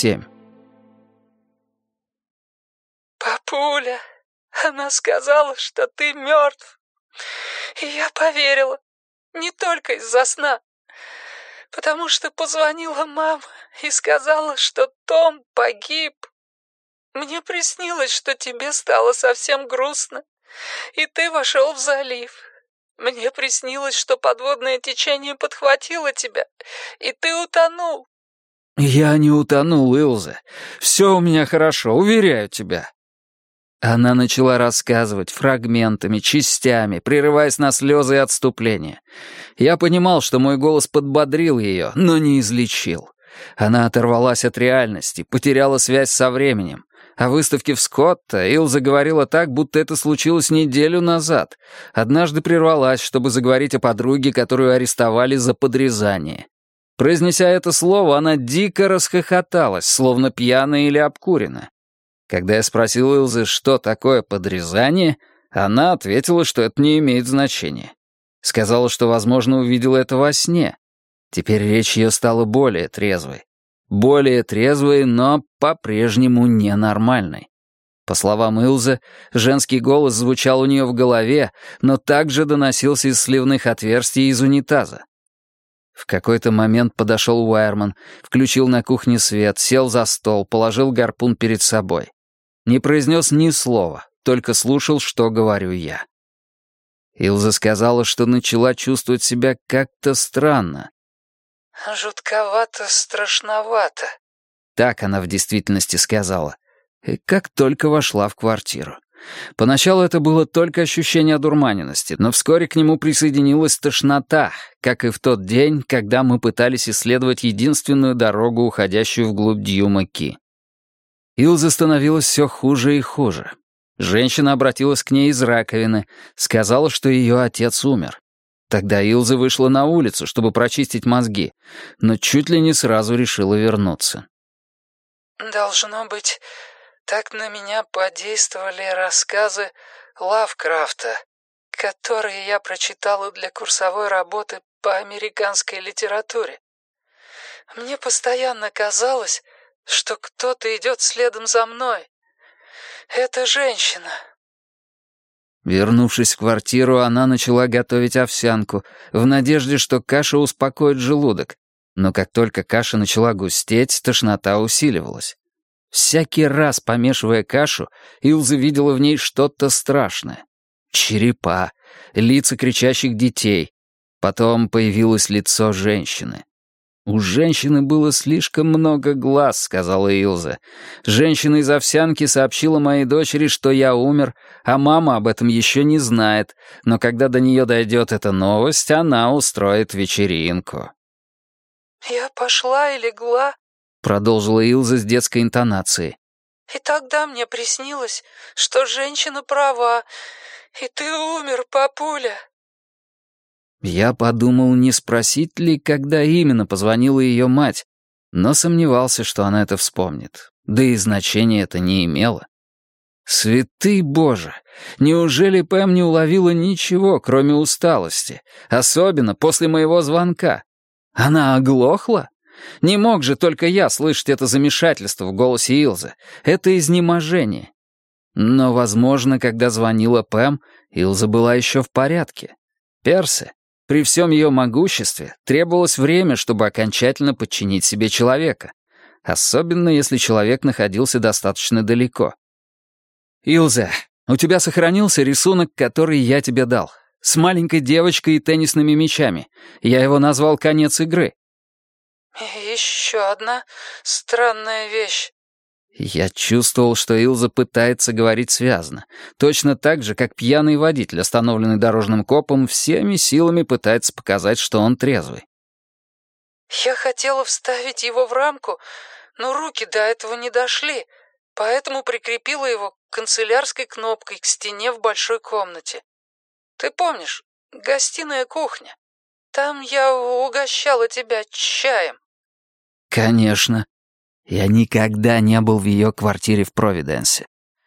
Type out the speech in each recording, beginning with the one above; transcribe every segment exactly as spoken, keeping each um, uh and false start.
семь. «Папуля, она сказала, что ты мертв. И я поверила. Не только из-за сна. Потому что позвонила мама и сказала, что Том погиб. Мне приснилось, что тебе стало совсем грустно, и ты вошел в залив. Мне приснилось, что подводное течение подхватило тебя, и ты утонул». «Я не утонул, Илза. Все у меня хорошо, уверяю тебя». Она начала рассказывать фрагментами, частями, прерываясь на слезы и отступления. Я понимал, что мой голос подбодрил ее, но не излечил. Она оторвалась от реальности, потеряла связь со временем. О выставке в Скотто Илза говорила так, будто это случилось неделю назад. Однажды прервалась, чтобы заговорить о подруге, которую арестовали за подрезание. Произнеся это слово, она дико расхохоталась, словно пьяная или обкуренная. Когда я спросил Илзы, что такое подрезание, она ответила, что это не имеет значения. Сказала, что, возможно, увидела это во сне. Теперь речь ее стала более трезвой. Более трезвой, но по-прежнему ненормальной. По словам Илзы, женский голос звучал у нее в голове, но также доносился из сливных отверстий из унитаза. В какой-то момент подошел Уайерман, включил на кухне свет, сел за стол, положил гарпун перед собой. Не произнес ни слова, только слушал, что говорю я. Илза сказала, что начала чувствовать себя как-то странно. «Жутковато, страшновато», — так она в действительности сказала. И как только вошла в квартиру. Поначалу это было только ощущение одурманенности, но вскоре к нему присоединилась тошнота, как и в тот день, когда мы пытались исследовать единственную дорогу, уходящую вглубь Дьюма-Ки. Илза становилась все хуже и хуже. Женщина обратилась к ней из раковины, сказала, что ее отец умер. Тогда Илза вышла на улицу, чтобы прочистить мозги, но чуть ли не сразу решила вернуться. «Должно быть, так на меня подействовали рассказы Лавкрафта, которые я прочитала для курсовой работы по американской литературе. Мне постоянно казалось, что кто-то идет следом за мной. Это женщина». Вернувшись в квартиру, она начала готовить овсянку, в надежде, что каша успокоит желудок. Но как только каша начала густеть, тошнота усиливалась. Всякий раз, помешивая кашу, Илза видела в ней что-то страшное. Черепа, лица кричащих детей. Потом появилось лицо женщины. «У женщины было слишком много глаз», — сказала Илза. «Женщина из овсянки сообщила моей дочери, что я умер, а мама об этом еще не знает, но когда до нее дойдет эта новость, она устроит вечеринку». «Я пошла и легла», — продолжила Илза с детской интонацией. «и тогда мне приснилось, что женщина права, и ты умер, папуля». Я подумал, не спросить ли, когда именно позвонила ее мать, но сомневался, что она это вспомнит. Да и значения это не имело. Святый Боже! Неужели Пэм не уловила ничего, кроме усталости? Особенно после моего звонка. Она оглохла? Не мог же только я слышать это замешательство в голосе Илзы. Это изнеможение. Но, возможно, когда звонила Пэм, Илза была еще в порядке. Перси, при всем ее могуществе, требовалось время, чтобы окончательно подчинить себе человека. Особенно, если человек находился достаточно далеко. «Илза, у тебя сохранился рисунок, который я тебе дал. С маленькой девочкой и теннисными мячами. Я его назвал «Конец игры». «Еще одна странная вещь». Я чувствовал, что Илза пытается говорить связно, точно так же, как пьяный водитель, остановленный дорожным копом, всеми силами пытается показать, что он трезвый. «Я хотела вставить его в рамку, но руки до этого не дошли, поэтому прикрепила его канцелярской кнопкой к стене в большой комнате. Ты помнишь, гостиная кухня? Там я угощала тебя чаем». «Конечно. Я никогда не был в ее квартире в Провиденсе».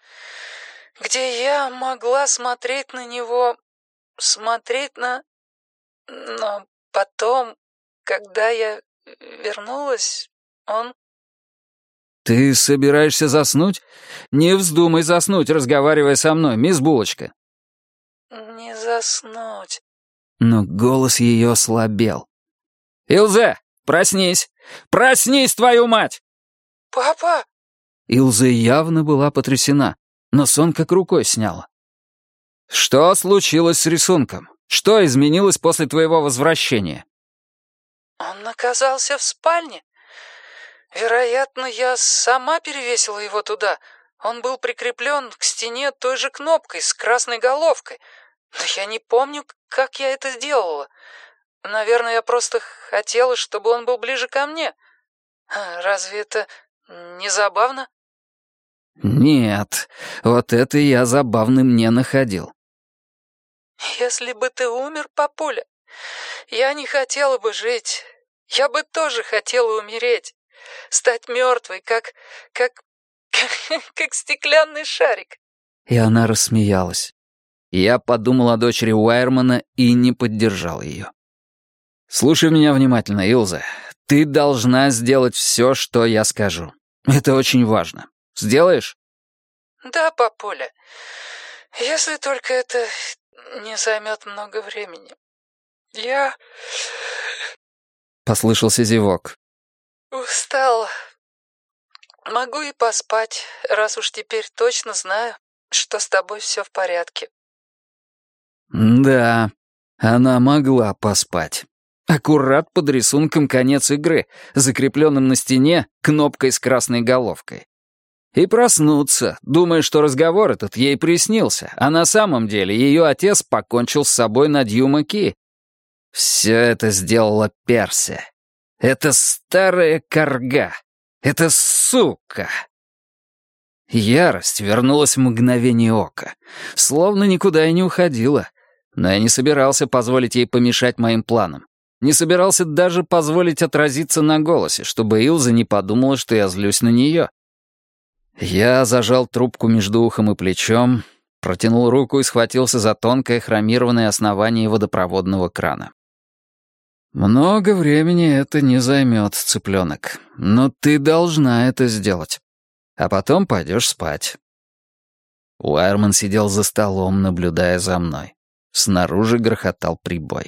«Где я могла смотреть на него, смотреть на... Но потом, когда я вернулась, он «Ты собираешься заснуть? Не вздумай заснуть, разговаривая со мной, мисс Булочка». «Не заснуть». Но голос ее слабел. «Илзе, проснись! Проснись, твою мать!» «Папа!» Илза явно была потрясена, но сон как рукой сняла. «Что случилось с рисунком? Что изменилось после твоего возвращения?» «Он оказался в спальне. Вероятно, я сама перевесила его туда. Он был прикреплен к стене той же кнопкой с красной головкой. Но я не помню, как я это сделала. Наверное, я просто хотела, чтобы он был ближе ко мне. Разве это не забавно?» «Нет, вот это я забавным не находил». «Если бы ты умер, папуля, я не хотела бы жить. Я бы тоже хотела умереть. Стать мертвой, как... как... как стеклянный шарик». И она рассмеялась. Я подумал о дочери Уайермана и не поддержал ее. «Слушай меня внимательно, Илза. Ты должна сделать все, что я скажу. Это очень важно. Сделаешь?» «Да, папуля. Если только это не займет много времени. Я...» Послышался зевок. «Устала. Могу и поспать, раз уж теперь точно знаю, что с тобой все в порядке». Да, она могла поспать. Аккурат под рисунком конец игры, закрепленным на стене кнопкой с красной головкой. И проснуться, думая, что разговор этот ей приснился, а на самом деле ее отец покончил с собой на Дьюма-Ки. Все это сделала Перси. Это старая карга. Это сука. Ярость вернулась в мгновение ока, словно никуда и не уходила. Но я не собирался позволить ей помешать моим планам. Не собирался даже позволить отразиться на голосе, чтобы Илза не подумала, что я злюсь на нее. Я зажал трубку между ухом и плечом, протянул руку и схватился за тонкое хромированное основание водопроводного крана. «Много времени это не займет, цыпленок, но ты должна это сделать. А потом пойдешь спать». Уайерман сидел за столом, наблюдая за мной. Снаружи грохотал прибой.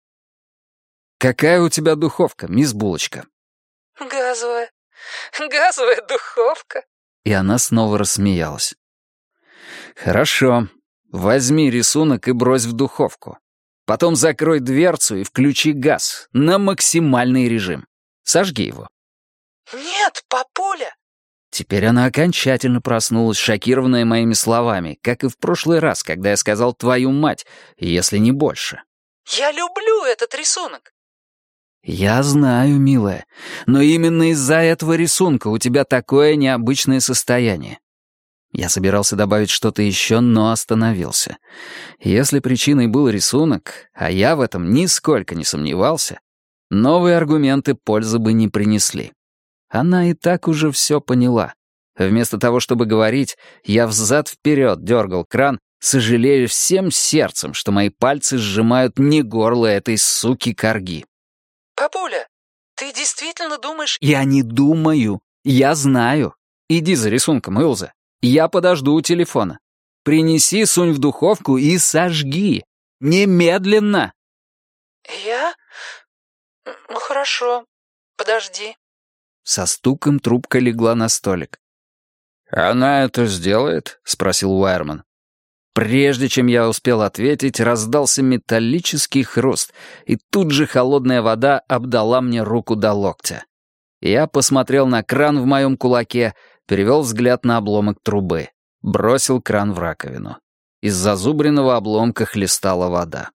«Какая у тебя духовка, мисс Булочка?» «Газовая. Газовая духовка». И она снова рассмеялась. «Хорошо. Возьми рисунок и брось в духовку. Потом закрой дверцу и включи газ на максимальный режим. Сожги его». «Нет, папуля». Теперь она окончательно проснулась, шокированная моими словами, как и в прошлый раз, когда я сказал «твою мать», если не больше. «Я люблю этот рисунок». «Я знаю, милая, но именно из-за этого рисунка у тебя такое необычное состояние». Я собирался добавить что-то еще, но остановился. Если причиной был рисунок, а я в этом нисколько не сомневался, новые аргументы пользы бы не принесли. Она и так уже все поняла. Вместо того, чтобы говорить, я взад-вперед дергал кран, сожалея всем сердцем, что мои пальцы сжимают не горло этой суки-корги. «Папуля, ты действительно думаешь...» «Я не думаю. Я знаю. Иди за рисунком, Илза. Я подожду у телефона. Принеси, сунь в духовку и сожги. Немедленно!» «Я? Ну, хорошо. Подожди». Со стуком трубка легла на столик. «Она это сделает?» — спросил Уайерман. Прежде чем я успел ответить, раздался металлический хруст, и тут же холодная вода обдала мне руку до локтя. Я посмотрел на кран в моем кулаке, перевел взгляд на обломок трубы, бросил кран в раковину. Из зазубренного обломка хлестала вода.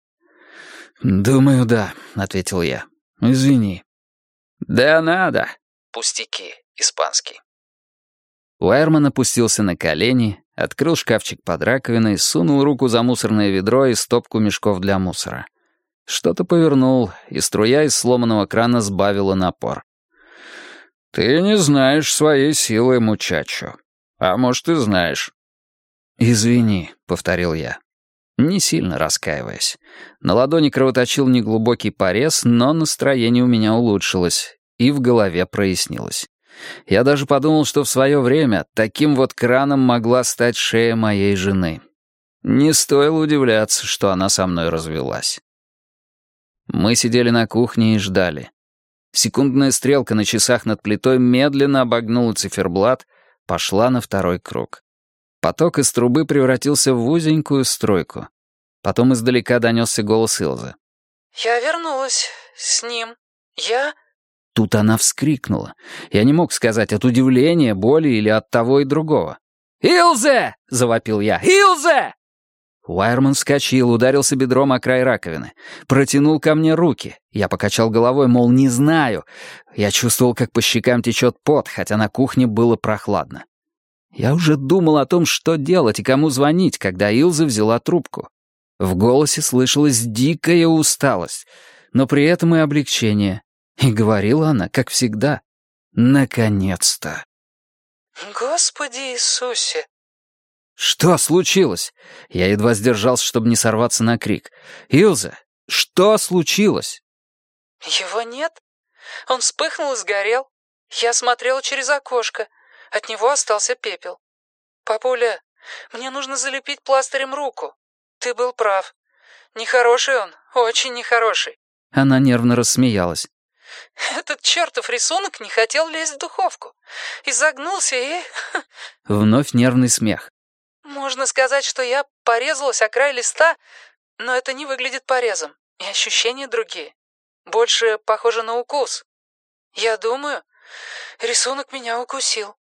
«Думаю, да», — ответил я. «Извини». «Да надо». «Пустяки, испанский». Уайерман опустился на колени, открыл шкафчик под раковиной, сунул руку за мусорное ведро и стопку мешков для мусора. Что-то повернул, и струя из сломанного крана сбавила напор. «Ты не знаешь своей силы, мучачо. А может, и знаешь». «Извини», — повторил я, не сильно раскаиваясь. На ладони кровоточил неглубокий порез, но настроение у меня улучшилось, и в голове прояснилось. Я даже подумал, что в свое время таким вот краном могла стать шея моей жены. Не стоило удивляться, что она со мной развелась. Мы сидели на кухне и ждали. Секундная стрелка на часах над плитой медленно обогнула циферблат, пошла на второй круг. Поток из трубы превратился в узенькую струйку. Потом издалека донесся голос Илзы. «Я вернулась с ним. Я...» Тут она вскрикнула. Я не мог сказать, от удивления, боли или от того и другого. «Илзе!» — завопил я. «Илзе!» Уайерман вскочил, ударился бедром о край раковины. Протянул ко мне руки. Я покачал головой, мол, не знаю. Я чувствовал, как по щекам течет пот, хотя на кухне было прохладно. Я уже думал о том, что делать и кому звонить, когда Илза взяла трубку. В голосе слышалась дикая усталость, но при этом и облегчение. И говорила она, как всегда, «Наконец-то!» «Господи Иисусе!» «Что случилось?» Я едва сдержался, чтобы не сорваться на крик. «Илза, что случилось?» «Его нет. Он вспыхнул и сгорел. Я смотрела через окошко. От него остался пепел. Папуля, мне нужно залепить пластырем руку. Ты был прав. Нехороший он, очень нехороший». Она нервно рассмеялась. «Этот чертов рисунок не хотел лезть в духовку. Изогнулся и...» Вновь нервный смех. «Можно сказать, что я порезалась о край листа, но это не выглядит порезом, и ощущения другие. Больше похоже на укус. Я думаю, рисунок меня укусил».